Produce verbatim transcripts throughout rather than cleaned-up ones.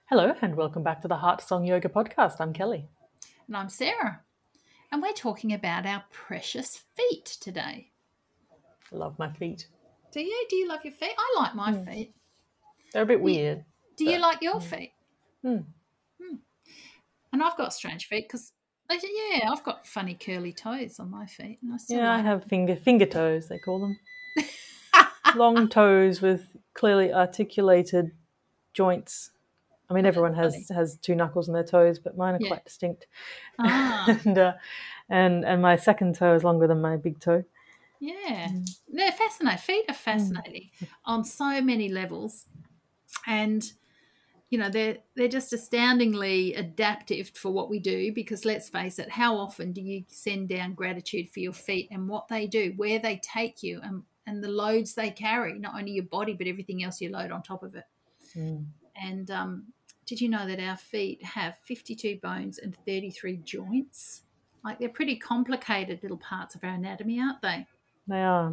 Hello and welcome back to the Heart Song Yoga podcast. I'm Kelly. And I'm Sarah. And we're talking about our precious feet today. I love my feet. Do you? Do you love your feet? I like my Mm. feet. They're a bit Do you, weird. do you but- like your Mm. feet? Mm. Hmm. And I've got strange feet because, yeah, I've got funny curly toes on my feet. And I still Yeah, I like have finger finger toes, they call them. Long toes with clearly articulated joints. I mean, Oh, everyone that's has, has two knuckles on their toes, but mine are Yeah. quite distinct. Ah, and, uh, and and my second toe is longer than my big toe. yeah. They're fascinating. Feet are fascinating on so many levels. And you know, they're they're just astoundingly adaptive for what we do, because let's face it, how often do you send down gratitude for your feet and what they do, where they take you, and, and the loads they carry, not only your body but everything else you load on top of it. Mm. And um, did you know that our feet have fifty-two bones and thirty-three joints? Like, they're pretty complicated little parts of our anatomy, aren't they? They are.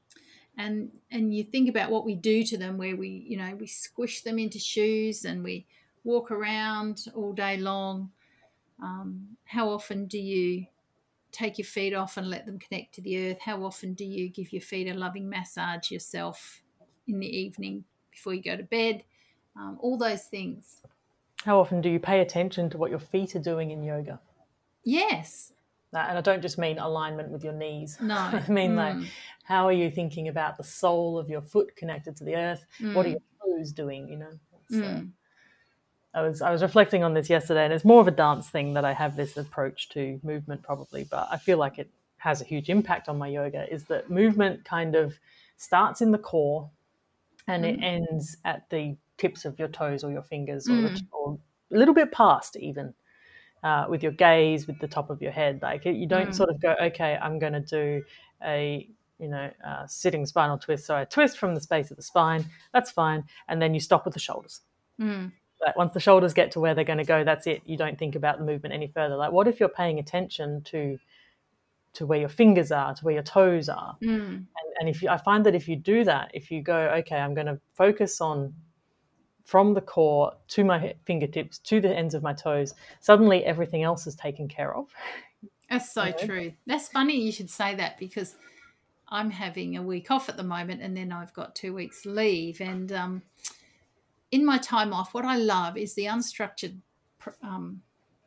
and and you think about what we do to them, where we you know we squish them into shoes and we walk around all day long. Um, how often do you take your feet off and let them connect to the earth? How often do you give your feet a loving massage yourself in the evening before you go to bed? Um, all those things. How often do you pay attention to what your feet are doing in yoga? Yes. And I don't just mean alignment with your knees. No. I mean, Mm. like, how are you thinking about the sole of your foot connected to the earth? Mm. What are your toes doing? You know, it's, uh, Mm. I was I was reflecting on this yesterday, and it's more of a dance thing that I have this approach to movement, probably, but I feel like it has a huge impact on my yoga. Is that movement kind of starts in the core, and it Mm. ends at the tips of your toes or your fingers, or, the, Mm. or a little bit past even. Uh, with your gaze, with the top of your head. Like, you don't Mm. sort of go, okay, I'm going to do a, you know, uh, sitting spinal twist. So I twist from the space of the spine. That's fine. And then you stop with the shoulders. Mm. Like, once the shoulders get to where they're going to go, that's it. You don't think about the movement any further. Like, what if you're paying attention to to where your fingers are, to where your toes are? Mm. And, and if you, I find that if you do that, if you go, okay, I'm going to focus on from the core to my fingertips to the ends of my toes, suddenly everything else is taken care of. That's so You know? true. That's funny you should say that, because I'm having a week off at the moment, and then I've got two weeks leave. And um, in my time off, what I love is the unstructured, um,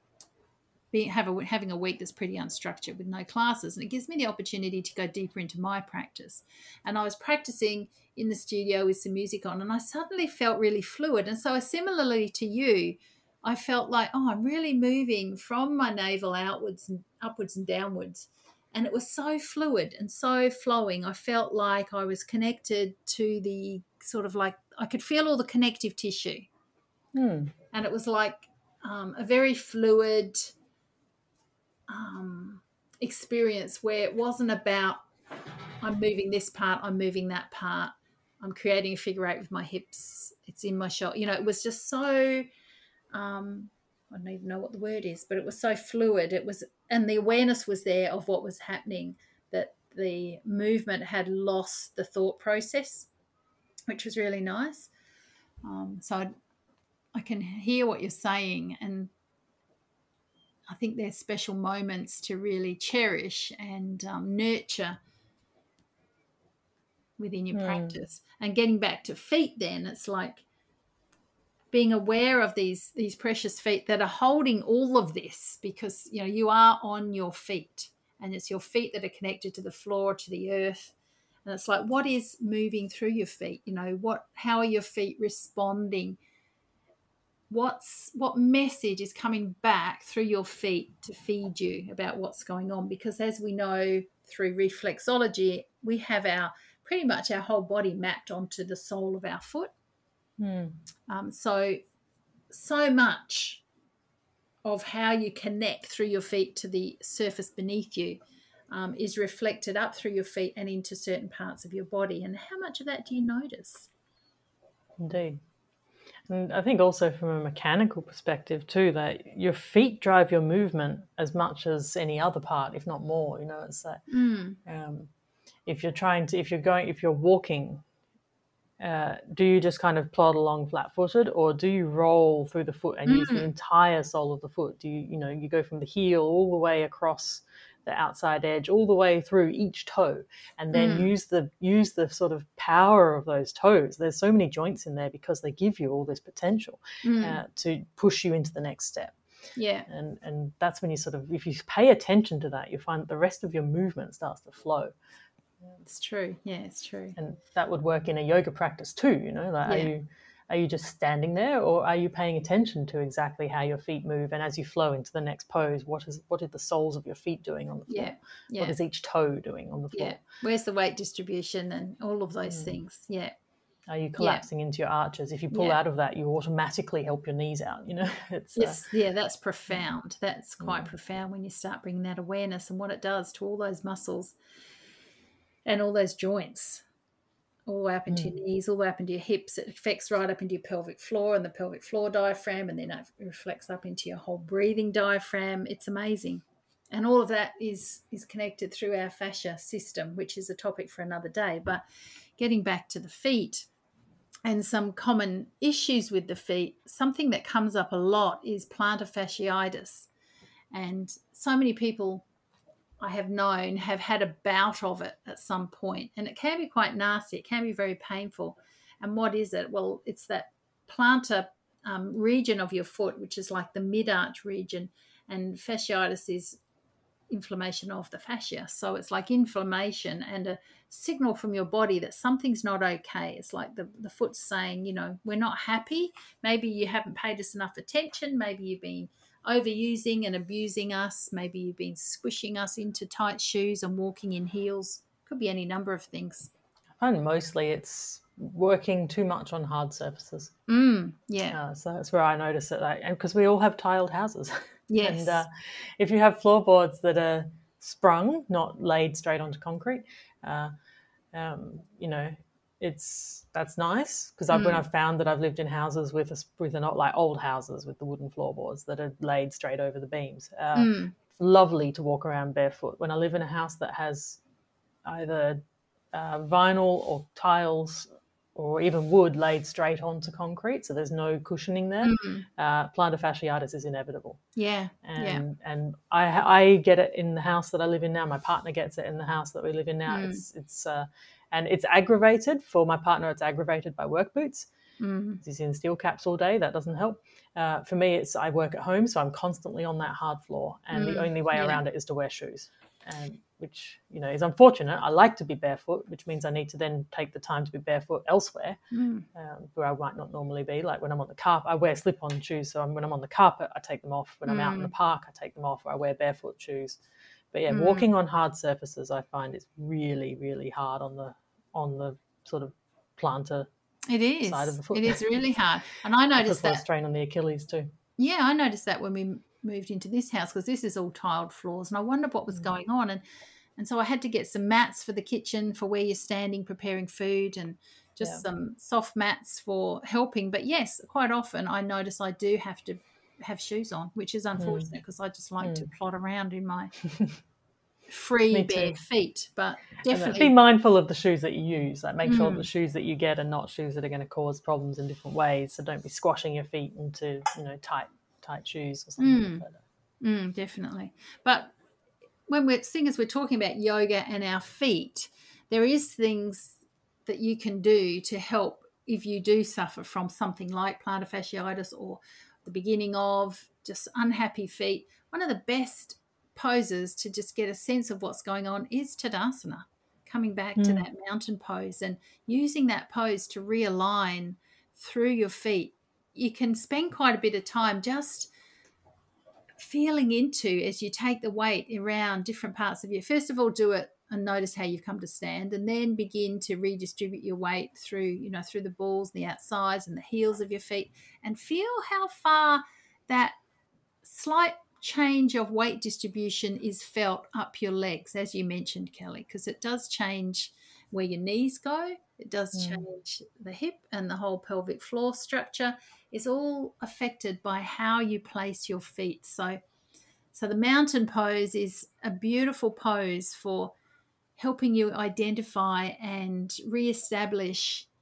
being have a, having a week that's pretty unstructured with no classes, and it gives me the opportunity to go deeper into my practice. And I was practicing in the studio with some music on, and I suddenly felt really fluid. And so, similarly to you, I felt like, oh, I'm really moving from my navel outwards and upwards and downwards. And it was so fluid and so flowing. I felt like I was connected to the sort of, like, I could feel all the connective tissue. Hmm. And it was like um, a very fluid um, experience, where it wasn't about, I'm moving this part, I'm moving that part, I'm creating a figure eight with my hips, it's in my shoulder. You know, it was just so, um, I don't even know what the word is, but it was so fluid. It was, and the awareness was there of what was happening, that the movement had lost the thought process, which was really nice. Um, so I, I can hear what you're saying, and I think there's special moments to really cherish and um, nurture within your Mm. practice. And getting back to feet, then it's like being aware of these these precious feet that are holding all of this, because you know you are on your feet, and it's your feet that are connected to the floor, to the earth. And it's like, what is moving through your feet? You know, what how are your feet responding? What's what message is coming back through your feet to feed you about what's going on? Because as we know through reflexology, we have our pretty much our whole body mapped onto the sole of our foot. Mm. Um, so, so much of how you connect through your feet to the surface beneath you um, is reflected up through your feet and into certain parts of your body. And how much of that do you notice? Indeed. And I think also from a mechanical perspective too, that your feet drive your movement as much as any other part, if not more. You know, it's like Mm. um, if you're trying to, if you're going, if you're walking, uh, do you just kind of plod along flat-footed, or do you roll through the foot and use the Mm, entire sole of the foot? Do you, you know, you go from the heel all the way across the outside edge, all the way through each toe, and then mm, use the use the sort of power of those toes. There's so many joints in there because they give you all this potential mm. uh, to push you into the next step. Yeah, And and that's when you sort of, if you pay attention to that, you find that the rest of your movement starts to flow. it's true. Yeah, it's true. And that would work in a yoga practice too, you know, like, are Yeah, you are you just standing there, or are you paying attention to exactly how your feet move, and as you flow into the next pose, what is what are the soles of your feet doing on the floor? yeah, What yeah, is each toe doing on the yeah. floor? Where's the weight distribution and all of those Mm. things? Yeah, Are you yeah, collapsing into your arches? If you pull yeah. out of that, you automatically help your knees out, you know. It's uh, Yes, yeah, that's profound. That's quite mm, profound when you start bringing that awareness and what it does to all those muscles and all those joints, all the way up into mm, your knees, all the way up into your hips. It affects right up into your pelvic floor and the pelvic floor diaphragm, and then it reflects up into your whole breathing diaphragm. It's amazing. And all of that is is connected through our fascia system, which is a topic for another day. But getting back to the feet and some common issues with the feet, something that comes up a lot is plantar fasciitis. And so many people I have known have had a bout of it at some point, and it can be quite nasty. It can be very painful. And what is it? Well, it's that plantar um, region of your foot, which is like the mid arch region, and fasciitis is inflammation of the fascia. So it's like inflammation and a signal from your body that something's not okay. It's like the, the foot's saying, you know, we're not happy. Maybe you haven't paid us enough attention. Maybe you've been overusing and abusing us. Maybe you've been squishing us into tight shoes and walking in heels. Could be any number of things. I find mostly it's working too much on hard surfaces. Mm, yeah. Uh, so that's where I notice it, like, because we all have tiled houses, Yes. and uh, if you have floorboards that are sprung, not laid straight onto concrete, uh, um, you know, it's that's nice, because I've when Mm, I've found that I've lived in houses with a, with a, not like old houses with the wooden floorboards that are laid straight over the beams. Uh, mm, it's lovely to walk around barefoot. When I live in a house that has either uh, vinyl or tiles or even wood laid straight onto concrete, so there's no cushioning there, mm. uh, plantar fasciitis is inevitable. Yeah. Yeah. And and I I get it in the house that I live in now. My partner gets it in the house that we live in now. Mm, It's it's uh, and it's aggravated for my partner. It's aggravated by work boots. mm, He's in steel caps all day. That doesn't help. Uh, for me, it's I work at home, so I'm constantly on that hard floor, and the mm. only way Yeah. around it is to wear shoes. And which, you know, is unfortunate. I like to be barefoot, which means I need to then take the time to be barefoot elsewhere, Mm, um, where I might not normally be. Like when I'm on the carpet, I wear slip-on shoes. So when I'm on the carpet, I take them off. When I'm out in the mm, park, I take them off. Or I wear barefoot shoes. But yeah, mm. walking on hard surfaces, I find it's really, really hard on the on the sort of plantar It side of is. the foot. It is really hard. And I It puts noticed a lot of that. strain on the Achilles too. Yeah, I noticed that when we moved into this house, because this is all tiled floors, and I wondered what was Mm. going on. And and so I had to get some mats for the kitchen for where you're standing preparing food, and just Yeah. some soft mats for helping. But yes, quite often I notice I do have to have shoes on, which is Mm. unfortunate because I just like to Mm. plod around in my free Me bare too. feet. But And be definitely, mindful of the shoes that you use. Like make sure that mm, the shoes that you get are not shoes that are going to cause problems in different ways. So don't be squashing your feet into, you know, tight tight shoes or something. mm, But, mm, definitely. But when we're seeing as we're talking about yoga and our feet, there is things that you can do to help if you do suffer from something like plantar fasciitis or the beginning of just unhappy feet. One of the best poses to just get a sense of what's going on is Tadasana, coming back to Mm. that mountain pose and using that pose to realign through your feet. You can spend quite a bit of time just feeling into as you take the weight around different parts of you. First of all, do it and notice how you've come to stand, and then begin to redistribute your weight through, you know, through the balls, the outsides and the heels of your feet, and feel how far that slight change of weight distribution is felt up your legs, as you mentioned, Kelly, because it does change where your knees go. It does Mm. change the hip, and the whole pelvic floor structure is all affected by how you place your feet. So, so the mountain pose is a beautiful pose for helping you identify and reestablish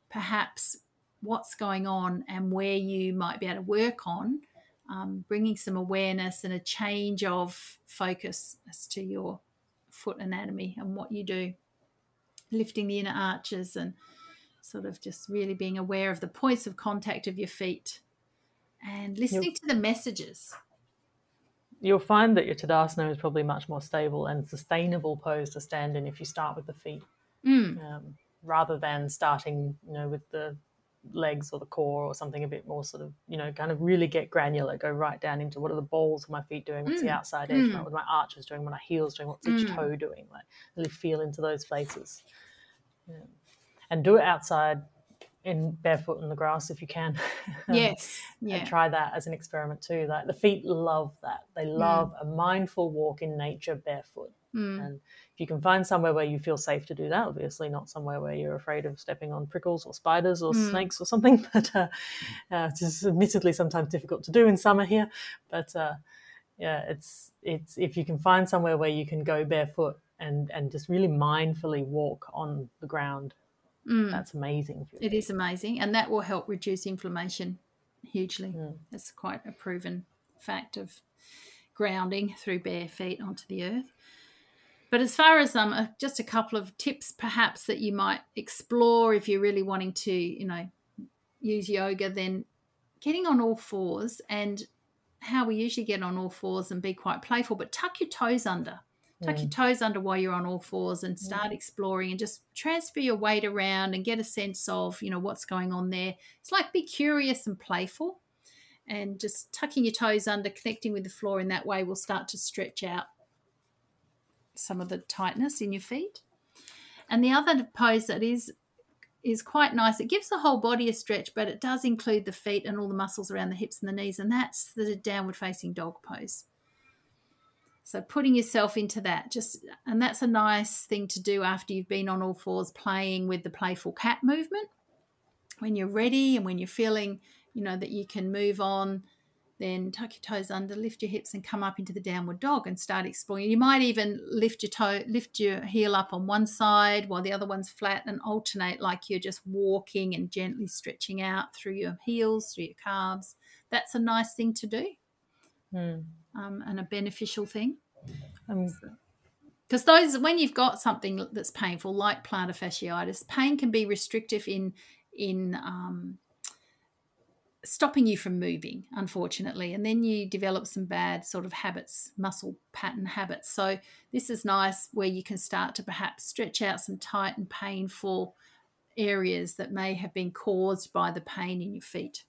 perhaps what's going on and where you might be able to work on, um, bringing some awareness and a change of focus as to your foot anatomy and what you do, lifting the inner arches and sort of just really being aware of the points of contact of your feet and listening You'll, to the messages. You'll find that your Tadasana is probably much more stable and sustainable pose to stand in if you start with the feet, Mm. um, rather than starting, you know, with the legs or the core or something a bit more sort of, you know, kind of really get granular, go right down into what are the balls of my feet doing, what's mm. the outside edge, mm. what are my arches doing, what are my heels doing, what's each mm. toe doing, like really feel into those places. Yeah. And do it outside in barefoot in the grass if you can. Yes. Yeah. And try that as an experiment too. Like the feet love that. They love mm. a mindful walk in nature barefoot. Mm. And if you can find somewhere where you feel safe to do that, obviously not somewhere where you're afraid of stepping on prickles or spiders or mm. snakes or something, but uh, uh, it's just admittedly sometimes difficult to do in summer here. But uh, yeah, it's it's if you can find somewhere where you can go barefoot and, and just really mindfully walk on the ground, mm. that's amazing. For it feet. Is amazing, and that will help reduce inflammation hugely. Mm. That's quite a proven fact of grounding through bare feet onto the earth. But as far as um, just a couple of tips perhaps that you might explore if you're really wanting to, you know, use yoga, then getting on all fours, and how we usually get on all fours and be quite playful, but tuck your toes under. Tuck mm. your toes under while you're on all fours and start mm. exploring and just transfer your weight around and get a sense of, you know, what's going on there. It's like be curious and playful, and just tucking your toes under, connecting with the floor in that way will start to stretch out some of the tightness in your feet. And the other pose that is is quite nice, it gives the whole body a stretch, but it does include the feet and all the muscles around the hips and the knees, and that's the downward facing dog pose. So putting yourself into that, just and that's a nice thing to do after you've been on all fours playing with the playful cat movement. When you're ready and when you're feeling, you know, that you can move on, then tuck your toes under, lift your hips and come up into the downward dog and start exploring. You might even lift your toe, lift your heel up on one side while the other one's flat, and alternate like you're just walking and gently stretching out through your heels, through your calves. That's a nice thing to do. Mm. Um, and a beneficial thing. Because those, when you've got something that's painful, like plantar fasciitis, pain can be restrictive in in um, stopping you from moving, unfortunately, and then you develop some bad sort of habits, muscle pattern habits. So this is nice where you can start to perhaps stretch out some tight and painful areas that may have been caused by the pain in your feet.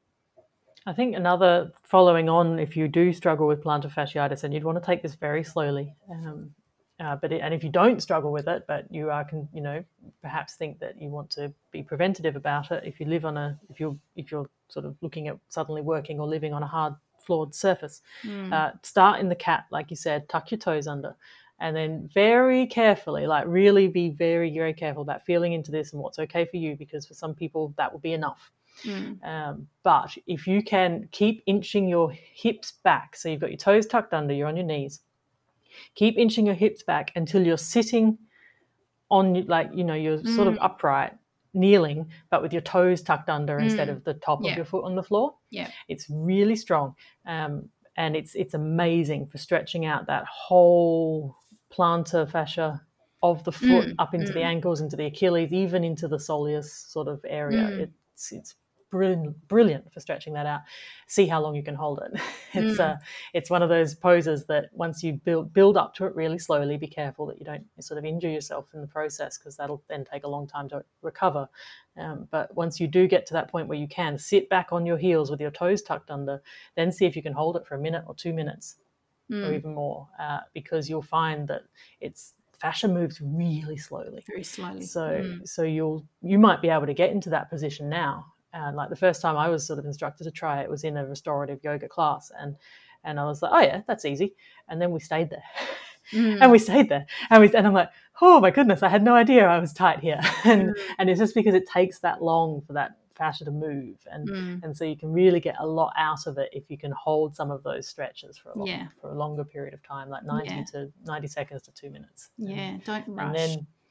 I think another, following on, if you do struggle with plantar fasciitis, and you'd want to take this very slowly, um, uh, but it, and if you don't struggle with it, but you are, can, you know, perhaps think that you want to be preventative about it. If you live on a, if you're, if you're sort of looking at suddenly working or living on a hard floored surface, mm. uh, start in the cat, like you said, tuck your toes under, and then very carefully, like really be very, very careful about feeling into this and what's okay for you, because for some people that will be enough. Mm. Um, but if you can keep inching your hips back, so you've got your toes tucked under, you're on your knees, keep inching your hips back until you're sitting on, like, you know, you're mm. sort of upright, kneeling, but with your toes tucked under mm. instead of the top yeah. of your foot on the floor. Yeah, it's really strong, um, and it's it's amazing for stretching out that whole plantar fascia of the foot mm. up into mm. the ankles, into the Achilles, even into the soleus sort of area. Mm. It's it's brilliant, brilliant for stretching that out. See how long you can hold it. It's mm. uh, it's one of those poses that once you build build up to it really slowly, be careful that you don't sort of injure yourself in the process, because that'll then take a long time to recover. Um, but once you do get to that point where you can sit back on your heels with your toes tucked under, then see if you can hold it for a minute or two minutes mm. or even more, uh, because you'll find that it's fascia moves really slowly. Very slowly. So mm. so you'll you might be able to get into that position now. And like the first time I was sort of instructed to try it was in a restorative yoga class, and and I was like, oh yeah, that's easy. And then we stayed there, mm. and we stayed there, and we and I'm like, oh my goodness, I had no idea I was tight here, and mm. and it's just because it takes that long for that fascia to move, and mm. and so you can really get a lot out of it if you can hold some of those stretches for a long, yeah. for a longer period of time, like ninety yeah. to ninety seconds to two minutes. Yeah, don't rush. And then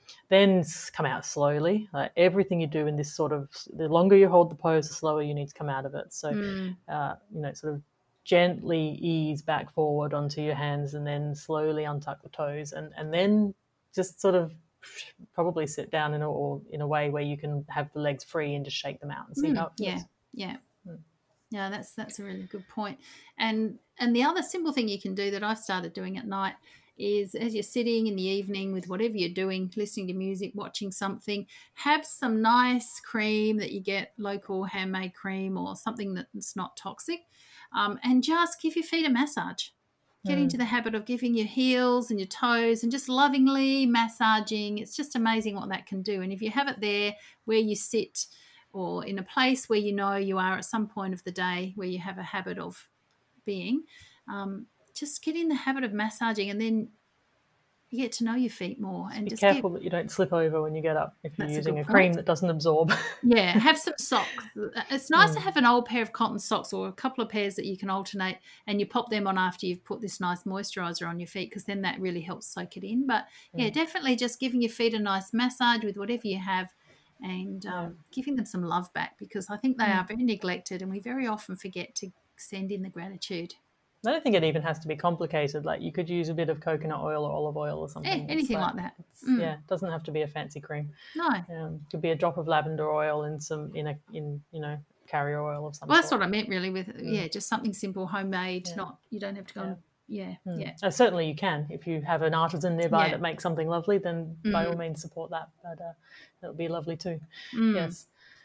Then come out slowly. Like everything you do in this sort of, the longer you hold the pose, the slower you need to come out of it. So, Mm. uh, you know, sort of gently ease back forward onto your hands and then slowly untuck the toes, and, and then just sort of probably sit down in a, or in a way where you can have the legs free and just shake them out and see Mm. how it feels. Yeah, yeah. Yeah, that's that's a really good point. And and the other simple thing you can do that I've started doing at night is, as you're sitting in the evening with whatever you're doing, listening to music, watching something, have some nice cream that you get, local handmade cream or something that's not toxic, um, and just give your feet a massage. Get Mm. into the habit of giving your heels and your toes and just lovingly massaging. It's just amazing what that can do. And if you have it there where you sit, or in a place where you know you are at some point of the day where you have a habit of being, um, just get in the habit of massaging, and then you get to know your feet more. And Be just careful get, that you don't slip over when you get up if you're That's a using good a point. cream that doesn't absorb. yeah, have some socks. It's nice Mm. to have an old pair of cotton socks or a couple of pairs that you can alternate, and you pop them on after you've put this nice moisturizer on your feet, because then that really helps soak it in. But yeah, Mm. definitely just giving your feet a nice massage with whatever you have, and um, Yeah. giving them some love back, because I think they Mm. are very neglected, and we very often forget to send in the gratitude. I don't think it even has to be complicated. Like you could use a bit of coconut oil or olive oil or something. Yeah, It's anything like that. it's- Mm. Yeah, it doesn't have to be a fancy cream. No. Um, it could be a drop of lavender oil in some in a in you know carrier oil of some Well, that's sort. what I meant really with, yeah, just something simple, homemade, Yeah. not, you don't have to go and, yeah, Mm. yeah. Uh, certainly you can. If you have an artisan nearby Yeah. that makes something lovely, then by all Mm. means support that. But uh, that'll be lovely too. Mm. Yes,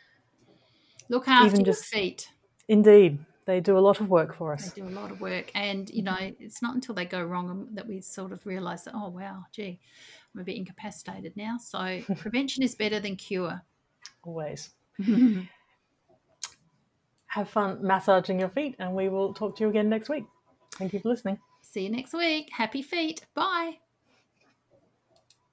Look after Even your just- feet. indeed. They do a lot of work for They us. do a lot of work, and you know, it's not until they go wrong that we sort of realise that, oh wow, gee, I'm a bit incapacitated now. So prevention is better than cure. Always. Have fun massaging your feet, and we will talk to you again next week. Thank you for listening. See you next week. Happy feet. Bye.